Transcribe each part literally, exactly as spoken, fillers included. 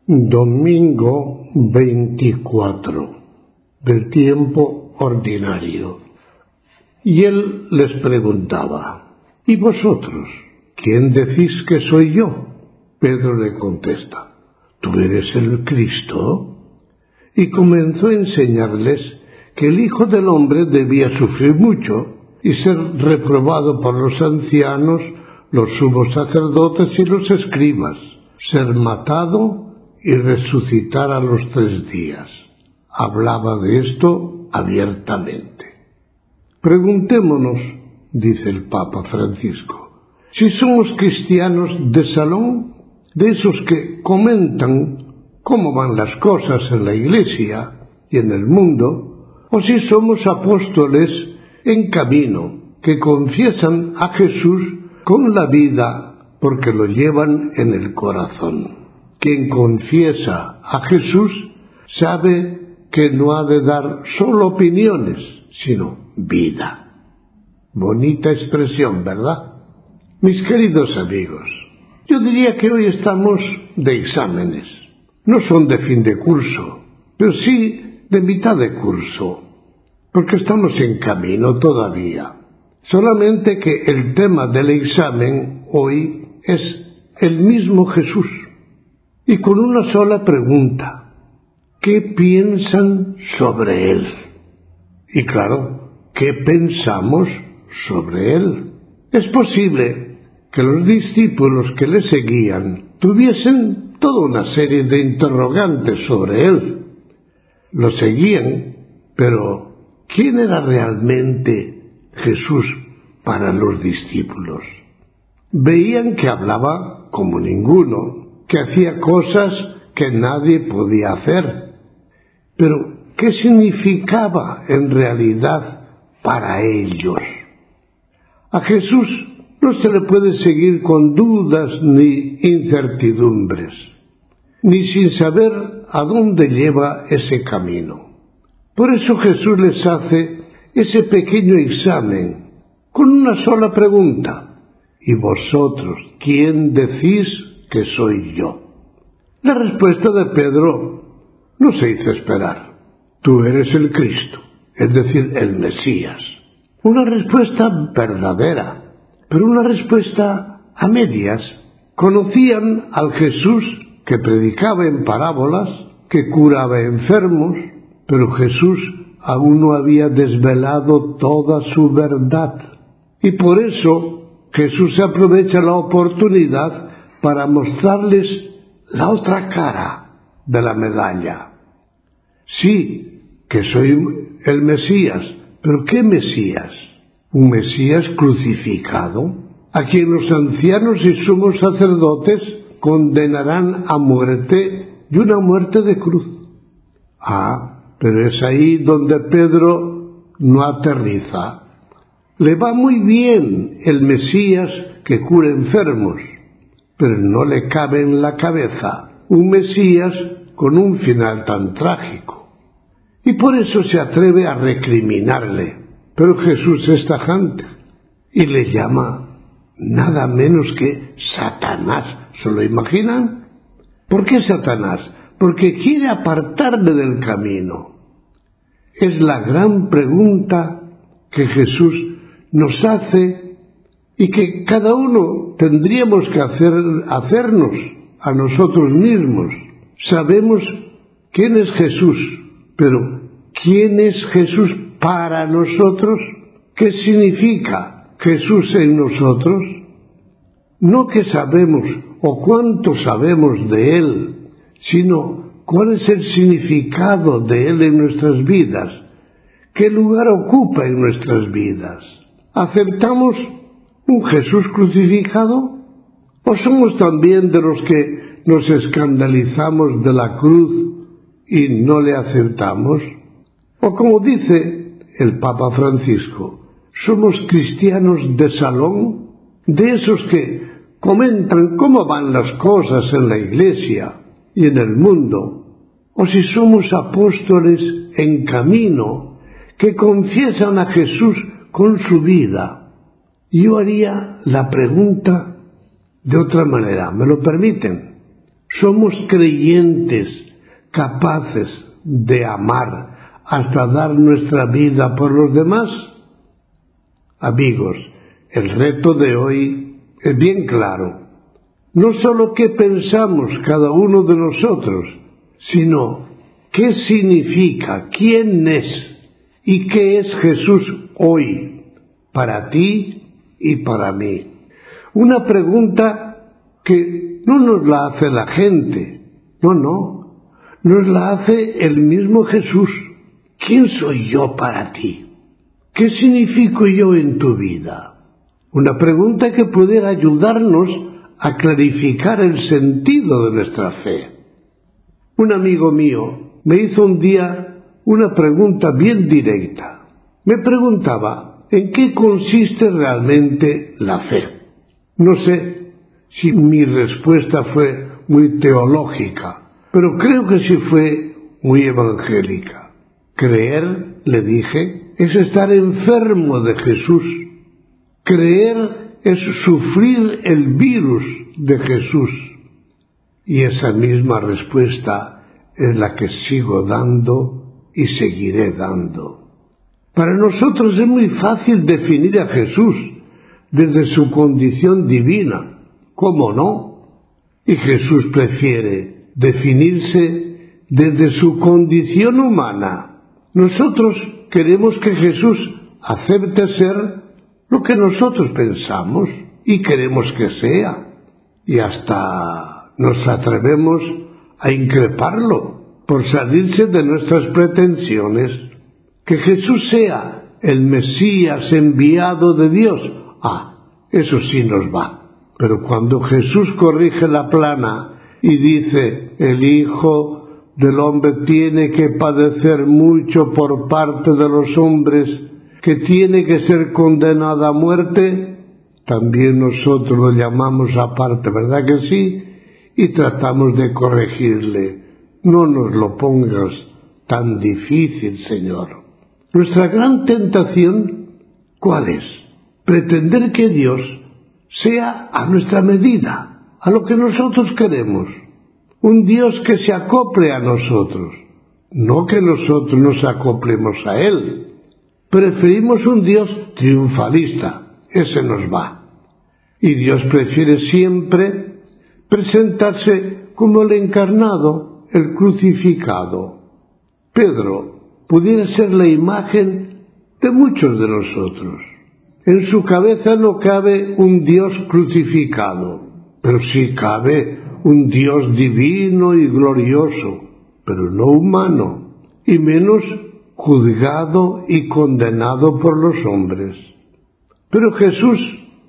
Domingo veinticuatro del tiempo ordinario. Y él les preguntaba: ¿y vosotros? ¿Quién decís que soy yo? Pedro le contesta: ¿tú eres el Cristo? Y comenzó a enseñarles que el Hijo del Hombre debía sufrir mucho y ser reprobado por los ancianos, los sumos sacerdotes y los escribas, ser matado y resucitar a los tres días. Hablaba de esto abiertamente. Preguntémonos, dice el Papa Francisco, si somos cristianos de salón, de esos que comentan cómo van las cosas en la Iglesia y en el mundo, o si somos apóstoles en camino, que confiesan a Jesús con la vida porque lo llevan en el corazón. Quien confiesa a Jesús sabe que no ha de dar solo opiniones, sino vida. Bonita expresión, ¿verdad? Mis queridos amigos, yo diría que hoy estamos de exámenes. No son de fin de curso, pero sí de mitad de curso, porque estamos en camino todavía. Solamente que el tema del examen hoy es el mismo Jesús, y con una sola pregunta: ¿qué piensan sobre Él? Y claro, ¿qué pensamos sobre Él? Es posible que los discípulos que le seguían tuviesen toda una serie de interrogantes sobre Él. Lo seguían, pero ¿quién era realmente Jesús para los discípulos? Veían que hablaba como ninguno, que hacía cosas que nadie podía hacer. Pero, ¿qué significaba en realidad para ellos? A Jesús no se le puede seguir con dudas ni incertidumbres, ni sin saber a dónde lleva ese camino. Por eso Jesús les hace ese pequeño examen con una sola pregunta: ¿y vosotros quién decís que soy yo? La respuesta de Pedro no se hizo esperar: tú eres el Cristo, es decir, el Mesías. Una respuesta verdadera, pero una respuesta a medias. Conocían al Jesús que predicaba en parábolas, que curaba enfermos, pero Jesús aún no había desvelado toda su verdad. Y por eso Jesús aprovecha la oportunidad para mostrarles la otra cara de la medalla. Sí, que soy el Mesías, pero ¿qué Mesías? ¿Un Mesías crucificado? A quien los ancianos y sumos sacerdotes condenarán a muerte, y una muerte de cruz. Ah, pero es ahí donde Pedro no aterriza. Le va muy bien el Mesías que cura enfermos, pero no le cabe en la cabeza un Mesías con un final tan trágico. Y por eso se atreve a recriminarle. Pero Jesús es tajante y le llama nada menos que Satanás. ¿Se lo imaginan? ¿Por qué Satanás? Porque quiere apartarle del camino. Es la gran pregunta que Jesús nos hace y que cada uno tendríamos que hacer, hacernos a nosotros mismos. Sabemos quién es Jesús, pero ¿quién es Jesús para nosotros? ¿Qué significa Jesús en nosotros? No qué sabemos o cuánto sabemos de Él, sino cuál es el significado de Él en nuestras vidas, qué lugar ocupa en nuestras vidas. ¿Aceptamos un Jesús crucificado? ¿O somos también de los que nos escandalizamos de la cruz y no le aceptamos? O como dice el Papa Francisco, ¿somos cristianos de salón? De esos que comentan cómo van las cosas en la Iglesia y en el mundo. O si somos apóstoles en camino, que confiesan a Jesús con su vida. Yo haría la pregunta de otra manera, ¿me lo permiten? Somos creyentes capaces de amar hasta dar nuestra vida por los demás. Amigos, el reto de hoy es bien claro. No solo qué pensamos cada uno de nosotros, sino qué significa, quién es y qué es Jesús hoy para ti y para mí. Una pregunta que no nos la hace la gente, no, no, nos la hace el mismo Jesús. ¿Quién soy yo para ti? ¿Qué significo yo en tu vida? Una pregunta que pudiera ayudarnos a clarificar el sentido de nuestra fe. Un amigo mío me hizo un día una pregunta bien directa. Me preguntaba en qué consiste realmente la fe. No sé si mi respuesta fue muy teológica, pero creo que sí fue muy evangélica. Creer, le dije, es estar enfermo de Jesús. Creer es sufrir el virus de Jesús. Y esa misma respuesta es la que sigo dando y seguiré dando. Para nosotros es muy fácil definir a Jesús desde su condición divina. ¿Cómo no? Y Jesús prefiere definirse desde su condición humana. Nosotros queremos que Jesús acepte ser lo que nosotros pensamos y queremos que sea. Y hasta nos atrevemos a increparlo por salirse de nuestras pretensiones. Que Jesús sea el Mesías enviado de Dios. Ah, eso sí nos va. Pero cuando Jesús corrige la plana y dice, el Hijo del Hombre tiene que padecer mucho por parte de los hombres, que tiene que ser condenado a muerte, también nosotros lo llamamos aparte, ¿verdad que sí? Y tratamos de corregirle. No nos lo pongas tan difícil, Señor. Nuestra gran tentación, ¿cuál es? Pretender que Dios sea a nuestra medida, a lo que nosotros queremos. Un Dios que se acople a nosotros, no que nosotros nos acoplemos a Él. Preferimos un Dios triunfalista, ese nos va. Y Dios prefiere siempre presentarse como el encarnado, el crucificado. Pedro pudiera ser la imagen de muchos de nosotros. En su cabeza no cabe un Dios crucificado, pero sí cabe un Dios divino y glorioso, pero no humano, y menos juzgado y condenado por los hombres. Pero Jesús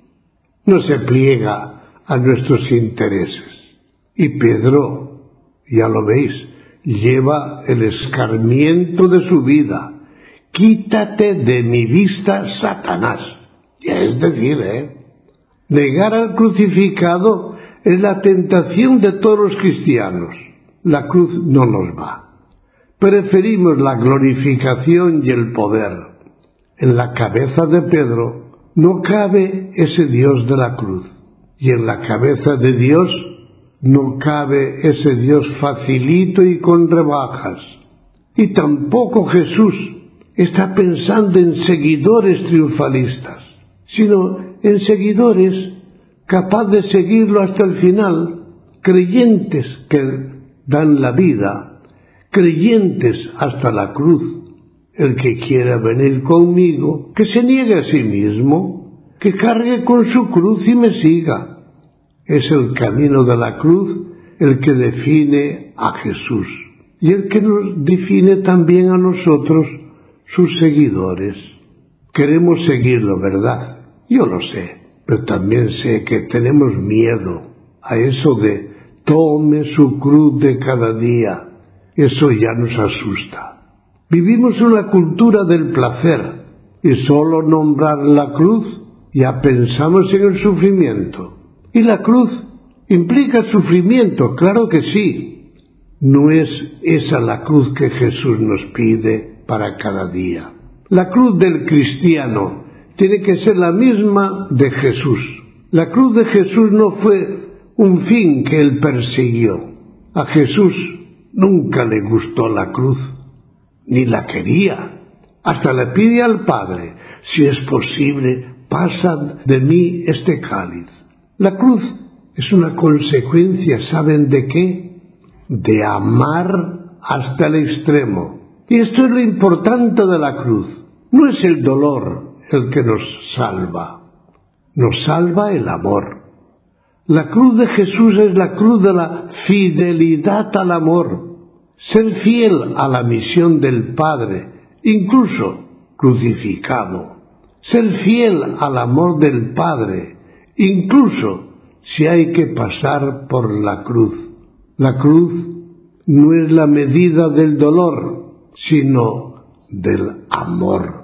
no se pliega a nuestros intereses. Y Pedro, ya lo veis, lleva el escarmiento de su vida. Quítate de mi vista, Satanás. Ya es decir, ¿eh? Negar al crucificado es la tentación de todos los cristianos. La cruz no nos va. Preferimos la glorificación y el poder. En la cabeza de Pedro no cabe ese Dios de la cruz. Y en la cabeza de Dios no cabe ese Dios facilito y con rebajas. Y tampoco Jesús está pensando en seguidores triunfalistas, sino en seguidores capaces de seguirlo hasta el final, creyentes que dan la vida, creyentes hasta la cruz. El que quiera venir conmigo, que se niegue a sí mismo, que cargue con su cruz y me siga. Es el camino de la cruz el que define a Jesús y el que nos define también a nosotros, sus seguidores. Queremos seguirlo, ¿verdad? Yo lo sé, pero también sé que tenemos miedo a eso de tome su cruz de cada día. Eso ya nos asusta. Vivimos una cultura del placer y solo nombrar la cruz ya pensamos en el sufrimiento. Y la cruz implica sufrimiento, claro que sí. No es esa la cruz que Jesús nos pide para cada día. La cruz del cristiano tiene que ser la misma de Jesús. La cruz de Jesús no fue un fin que él persiguió. A Jesús nunca le gustó la cruz, ni la quería. Hasta le pide al Padre, si es posible, pasa de mí este cáliz. La cruz es una consecuencia, ¿saben de qué? De amar hasta el extremo. Y esto es lo importante de la cruz. No es el dolor el que nos salva, nos salva el amor. La cruz de Jesús es la cruz de la fidelidad al amor. Ser fiel a la misión del Padre, incluso crucificado. Ser fiel al amor del Padre, incluso si hay que pasar por la cruz. La cruz no es la medida del dolor, sino del amor.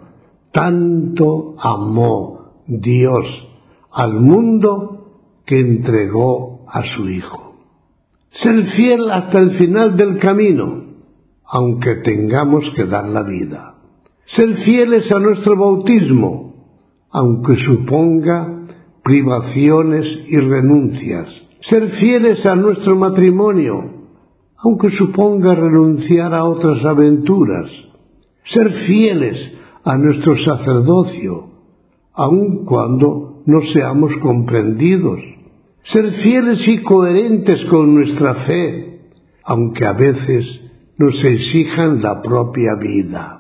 Tanto amó Dios al mundo que entregó a su Hijo. Ser fiel hasta el final del camino, aunque tengamos que dar la vida. Ser fieles a nuestro bautismo, aunque suponga privaciones y renuncias. Ser fieles a nuestro matrimonio, aunque suponga renunciar a otras aventuras. Ser fieles a nuestro sacerdocio, aun cuando no seamos comprendidos. Ser fieles y coherentes con nuestra fe, aunque a veces nos exijan la propia vida.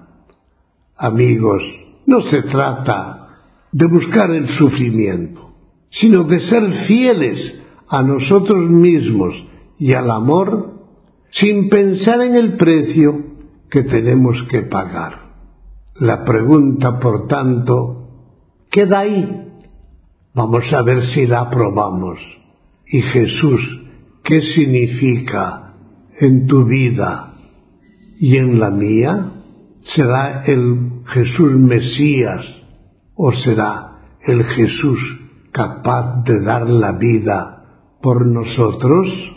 Amigos, no se trata de buscar el sufrimiento, sino de ser fieles a nosotros mismos y al amor, sin pensar en el precio que tenemos que pagar. La pregunta, por tanto, queda ahí. Vamos a ver si la aprobamos. Y Jesús, ¿qué significa en tu vida y en la mía? ¿Será el Jesús Mesías o será el Jesús capaz de dar la vida por nosotros?